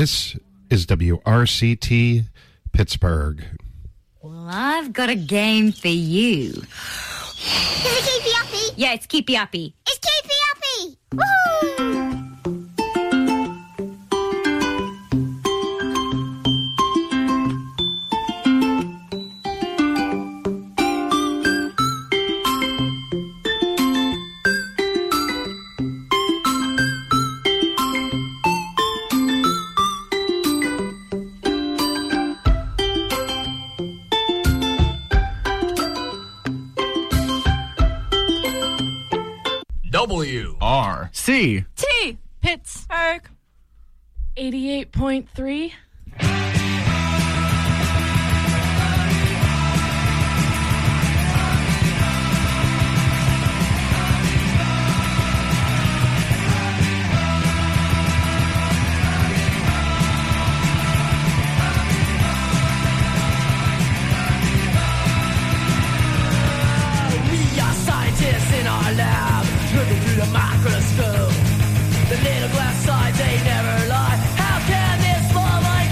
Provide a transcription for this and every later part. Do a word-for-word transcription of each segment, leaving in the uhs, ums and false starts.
This is W R C T Pittsburgh. Well, I've got a game for you. Is it Keepy Uppy? Yeah, it's Keepy Uppy. It's Keepy Uppy! Woohoo! W R C T Pittsburgh eighty-eight point three. We are scientists in our lab, looking through the microscope. The little glass sides, they never lie. How can this fall like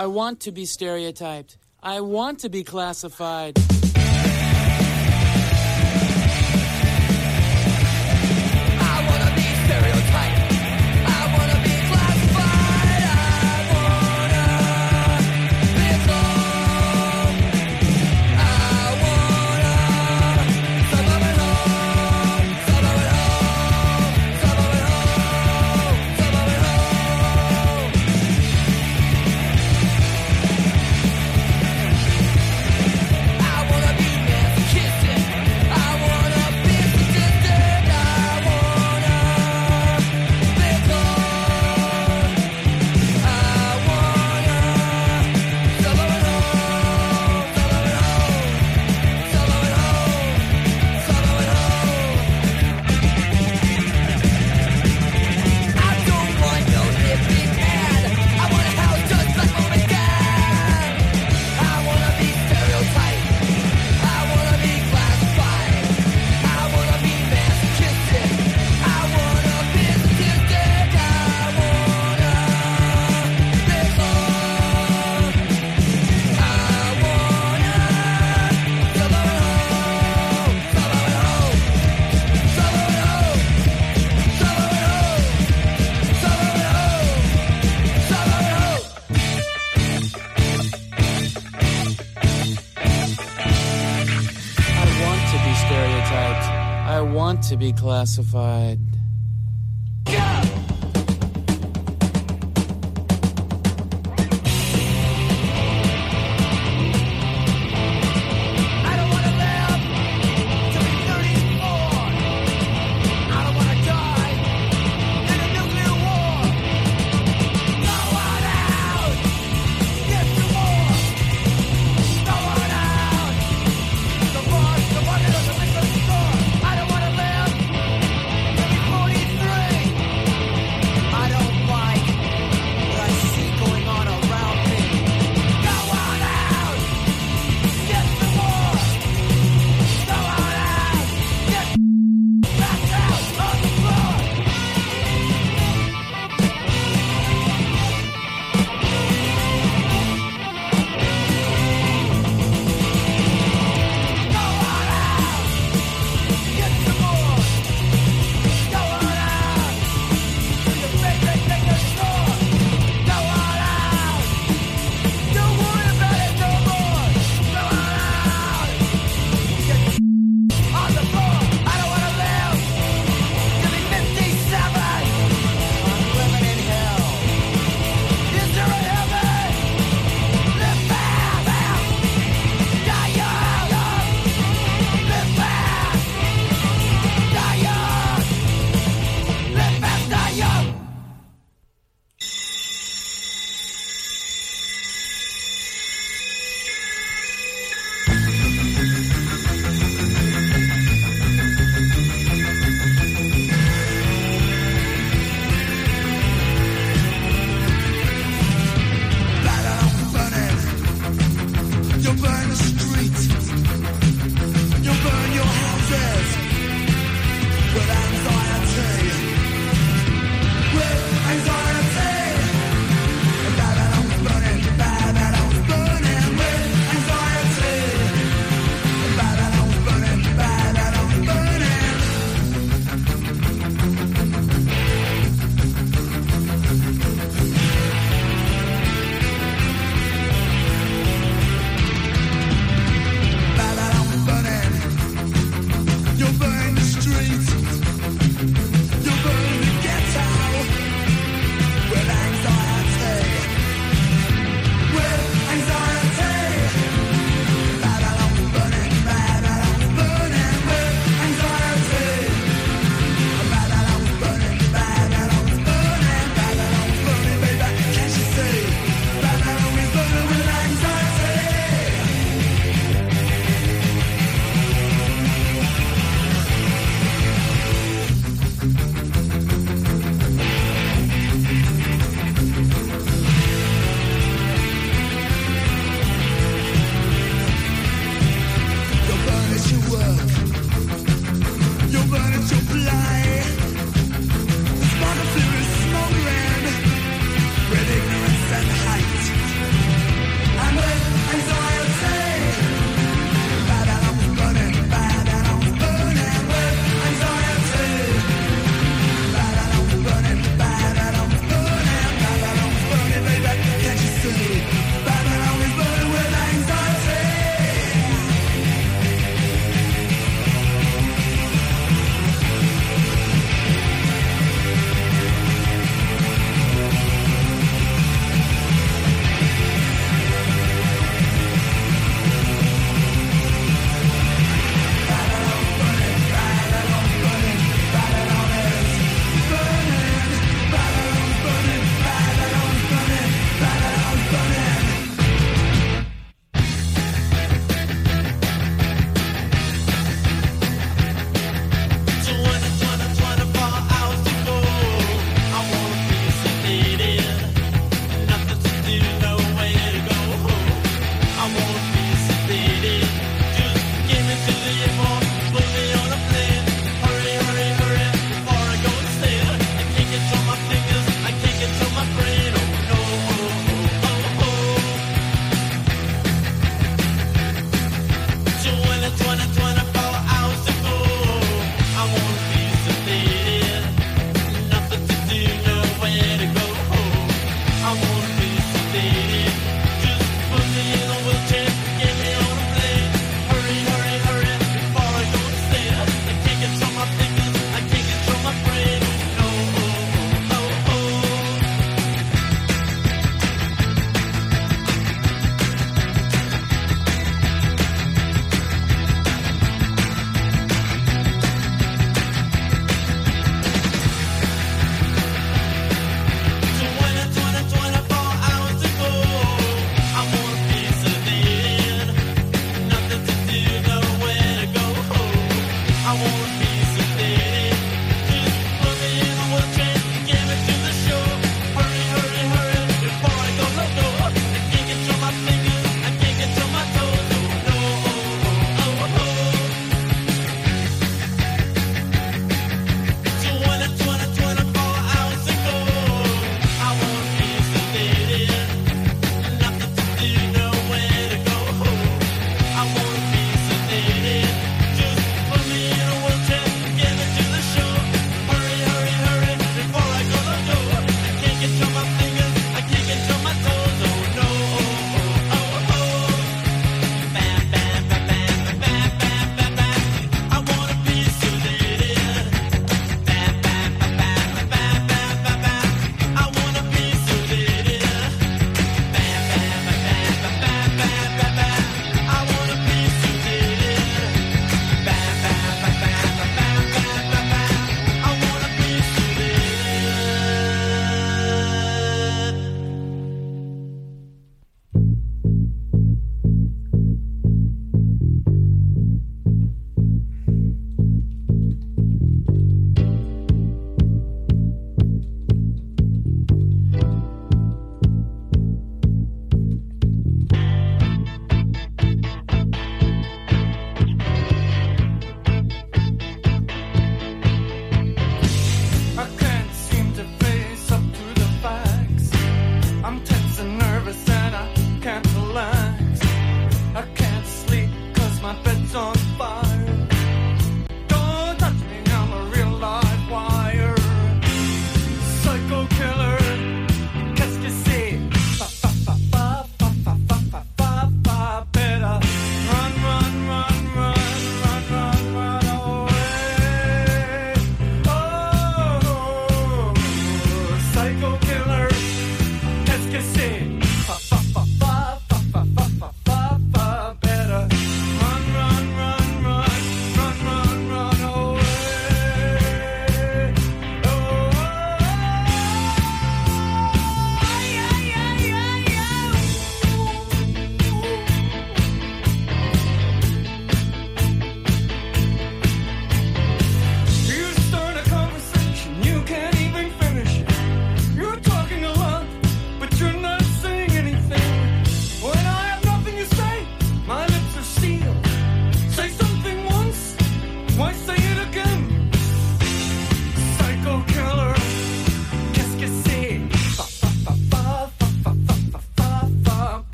I want to be stereotyped. I want to be classified. I wanna be stereotyped. I wanna be classified. I wanna be alone. I wanna suburban home, suburban home, suburban home, suburban home. I wanna be masochistic. I wanna be sadistic. I wanna be alone. I wanna suburban home, suburban home, suburban home, suburban home. I don't want no hippie man. I want a house just like mom and dad. I wanna be stereotyped. I wanna be classified. I wanna be masochistic. I wanna be sadistic. I wanna be alone. I wanna suburban home, suburban home, suburban home, suburban home, suburban home, suburban home. I want to be stereotyped. I want to be classified. Yeah! I don't wanna live to be thirty-four. I don't wanna die in a nuclear war. No one out gets the war. No one out. The boss, the one that doesn't make the score. I don't wanna live to be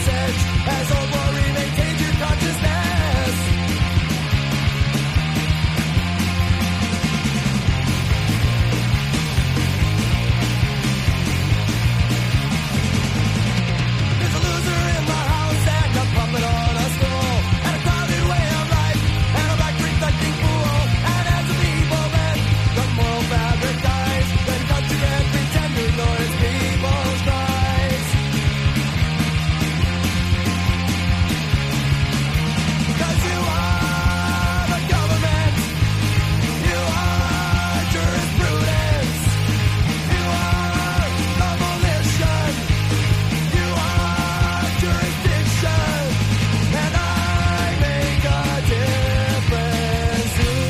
message as old worry maintains your consciousness. There's a loser in my house and a puppet on a stool, and a crowded way of life, and a black reflecting pool. And as the people bend, the moral fabric dies. Then country and pretend to ignore its people's cries. 'Cause you are the government, you are jurisprudence, you are the volition, you are jurisdiction, and I make a difference too.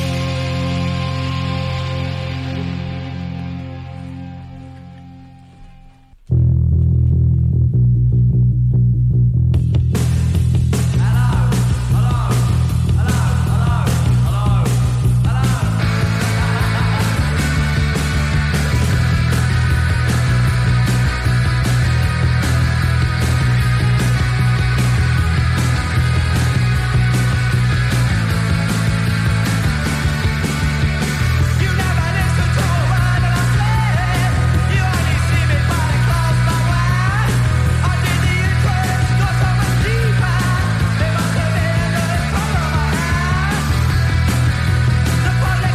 You never listen to a word that I say. You only see me by the close my way. I did the interest go so much deeper. They must have been the color of my eyes. The public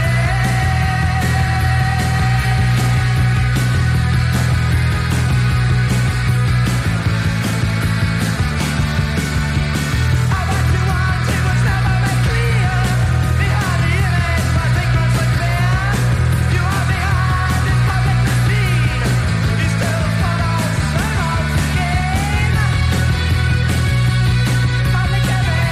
I what you wanted was never made clear. Behind the image, my ignorance was clear. You are behind this public machine. You still follow same old scheme. Public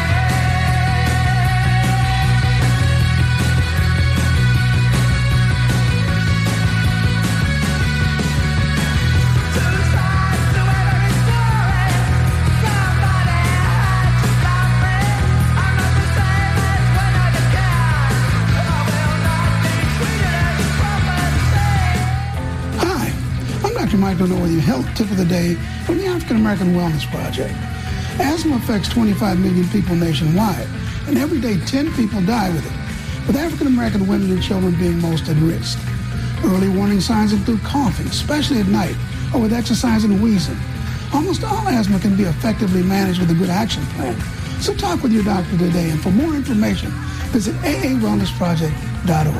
Two sides to every story. Somebody had to stop me. I'm not the same as when I began. I will not be treated as property. Hi, I'm Doctor Mike Donovan, your health tip of the day from the African American Wellness Project. Asthma affects twenty-five million people nationwide, and every day ten people die with it, with African American women and children being most at risk. Early warning signs include coughing, especially at night, or with exercise and wheezing. Almost all asthma can be effectively managed with a good action plan. So talk with your doctor today, and for more information, visit a a wellness project dot org. I'm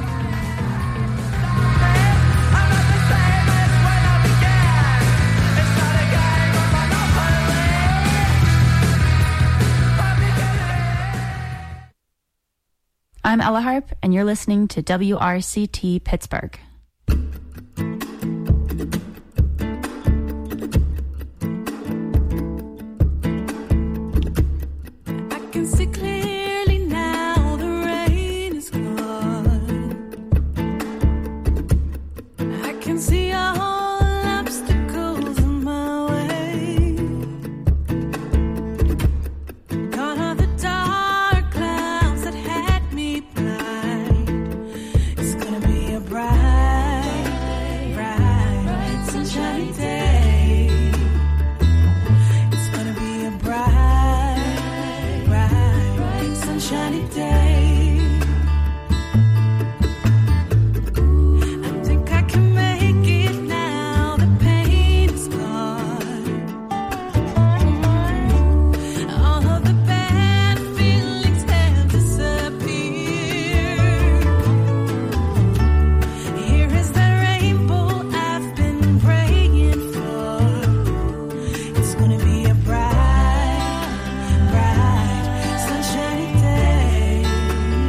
not the same as when I began. It's not a game of monopoly. Public I'm Ella Harp, and you're listening to W R C T Pittsburgh. I can see clearly now the rain is gone. I can see all obstacles in my way. Gone are the dark clouds that had me blind. It's gonna be a bright, bright, sunshiny day. It's gonna be a bright, bright, sunshiny day. I think I can make it now. The pain is gone. All of the bad feelings have disappeared. Here is the rainbow I've been praying for. It's gonna be a bright, bright, sunshiny day.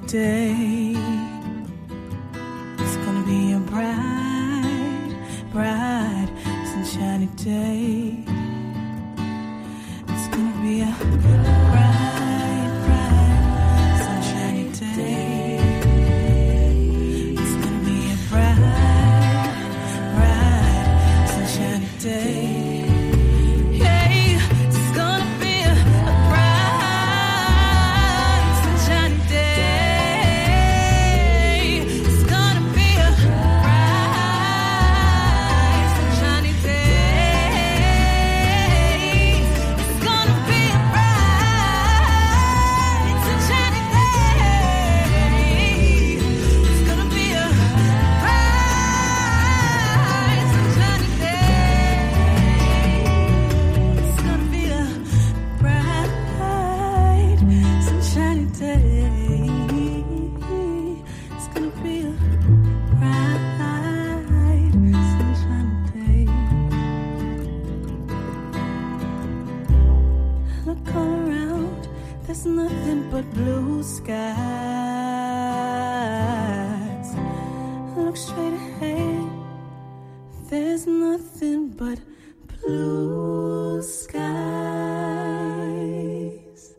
day. It's gonna be a bright, bright, sunshiny day. It's gonna be a bright, bright, sunshiny day. It's gonna be a bright, bright, sunshiny day. There's nothing but blue skies. Look straight ahead. There's nothing but blue skies.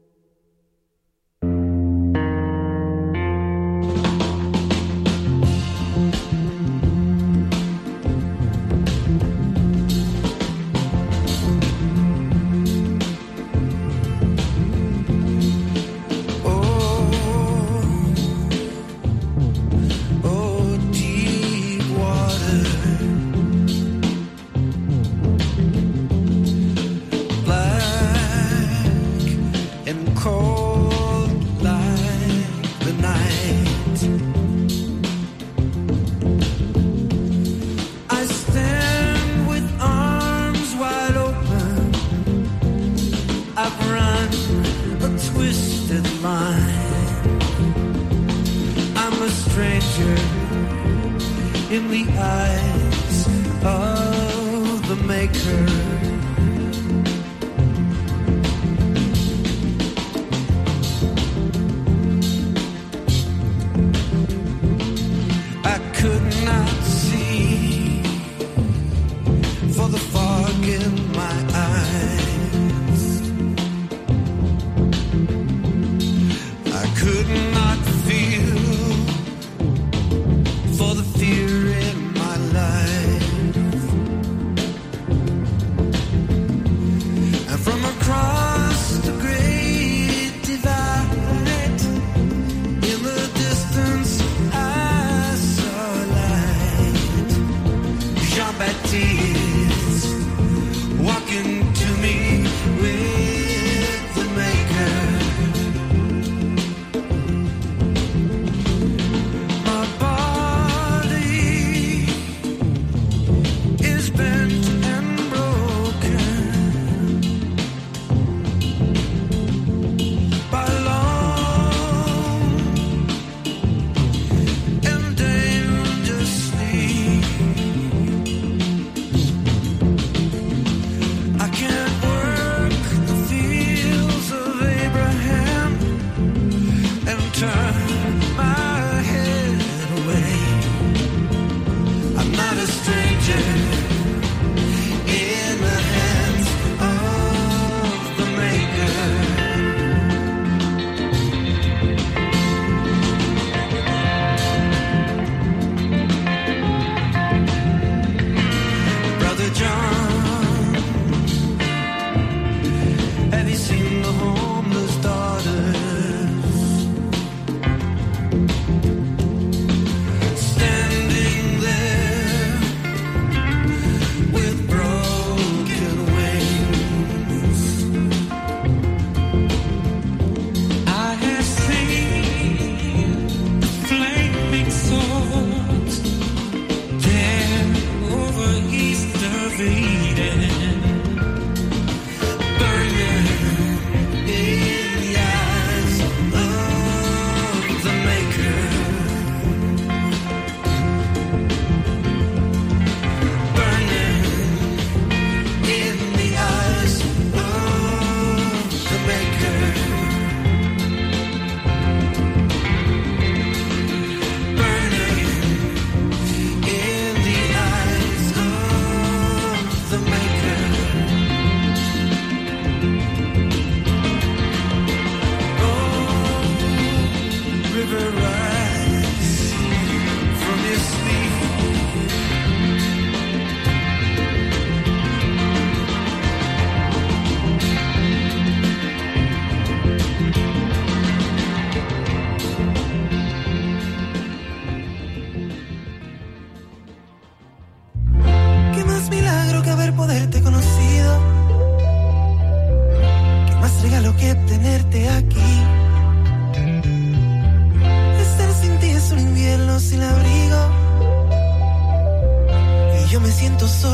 In the eyes of the maker, I could not see for the fog in my eyes. I could not feel for the fear in my life.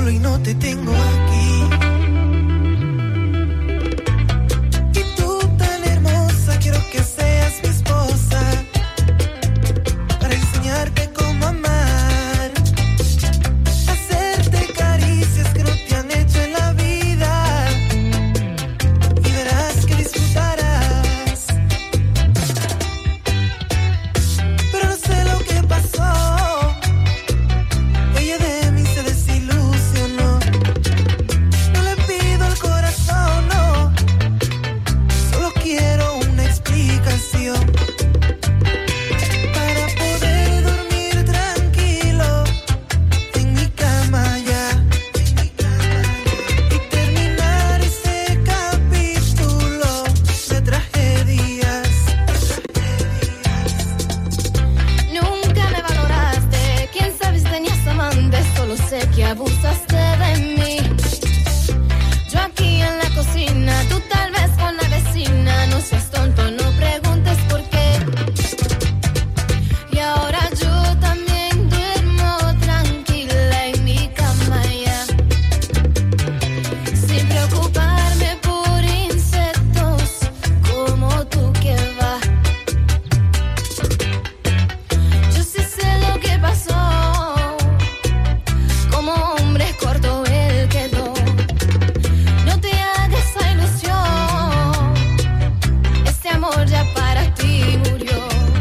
solo y no te tengo aquí. Y tú tan hermosa, quiero que seas mi esposa, para enseñarte cómo amar, hacerte caricias que no te han hecho en la vida, y verás que disfrutarás. Pero no sé lo que pasó, ella de mí se desilusionó. No le pido el corazón, no, solo quiero una explicación para poder dormir tranquilo en mi cama ya y terminar ese capítulo de tragedias. Nunca me valoraste, quién sabe si tenías amantes, solo sé que abusaste de mí. Yo aquí en la cocina, tú tal vez con la vecina, no seas tonto, no preguntes por qué. Y ahora yo también duermo tranquila en mi cama ya, sin preocuparme por insectos como tú que va. Yo sí sé lo que pasó, como hombre corto él quedó. No te hagas esa ilusión, este amor ya para ti murió.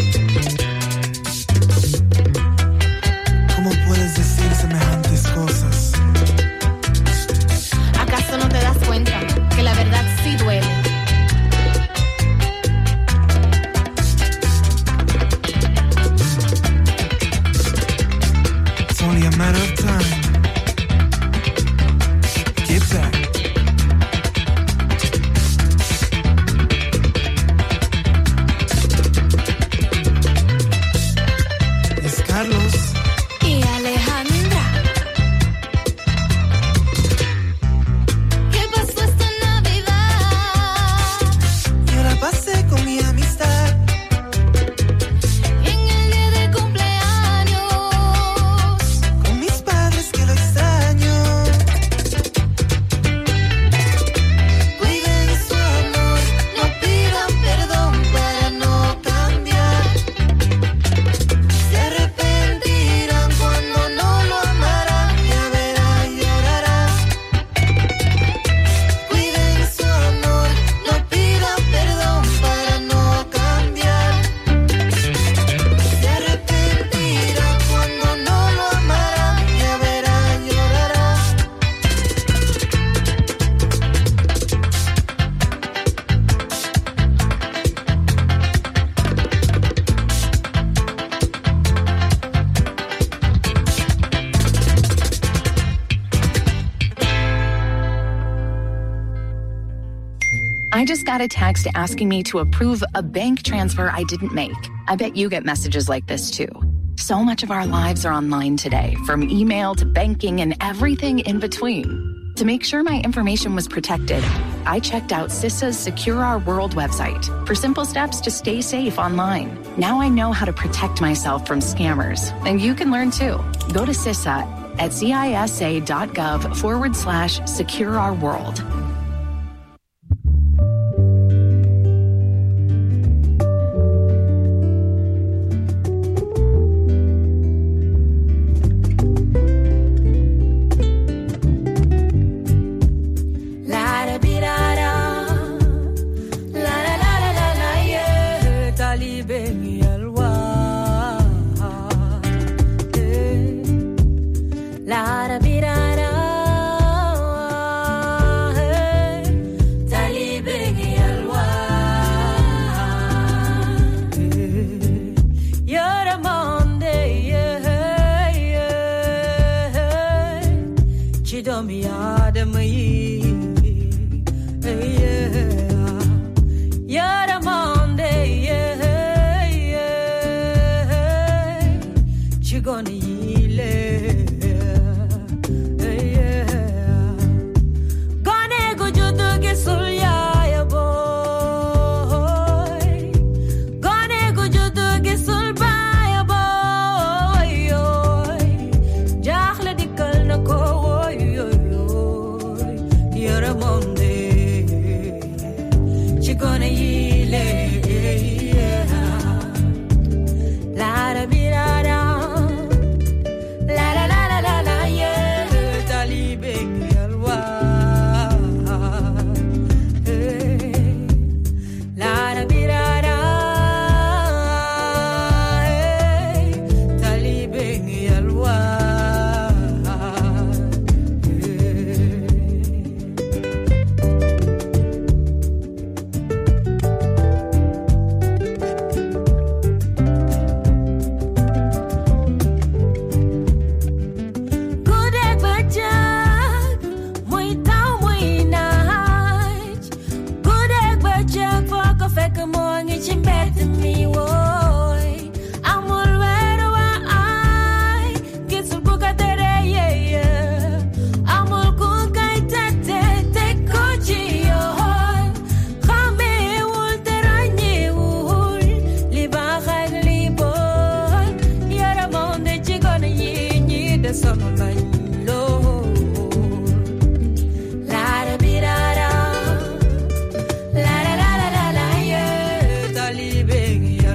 ¿Cómo puedes decir semejantes cosas? ¿Acaso no te das cuenta que la verdad sí duele? It's only a matter of time. Get back. Es Carlos. Y Alejandra, ¿qué pasó esta Navidad? Yo la pasé con mi amistad. En el día de cumpleaños, Con mis padres que lo extraño. cuiden su amor, no pidan perdón para no cambiar. Se arrepentirán cuando no lo amarán, ya verán, llorarán. Cuiden su amor, no pidan perdón para no cambiar. Se arrepentirán cuando no lo amarán, ya verán, llorarán. I just got a text asking me to approve a bank transfer I didn't make. I bet you get messages like this too. So much of our lives are online today, from email to banking and everything in between. To make sure my information was protected, I checked out CISA's Secure Our World website for simple steps to stay safe online. Now I know how to protect myself from scammers, and you can learn too. Go to CISA at cisa.gov forward slash secure our world. La la bi da da, la la la la la la yeah. Talibe yalwa, la la bi da da, gonna yile. La da bi da da. La la la la la la yeah. Talibe yalwa. La da bi da da. Talibe yalwa. Baby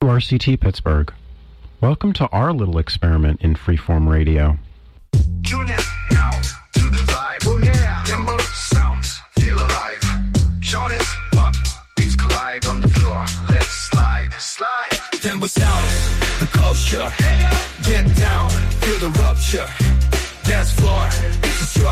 W R C T Pittsburgh. Welcome to our little experiment in freeform radio. Tune in now to the vibe. Oh yeah, timber sounds, feel alive. Sean is up, beats collide on the floor. Let's slide, slide. Timber sounds, the culture. Get down, feel the rupture. Dance floor,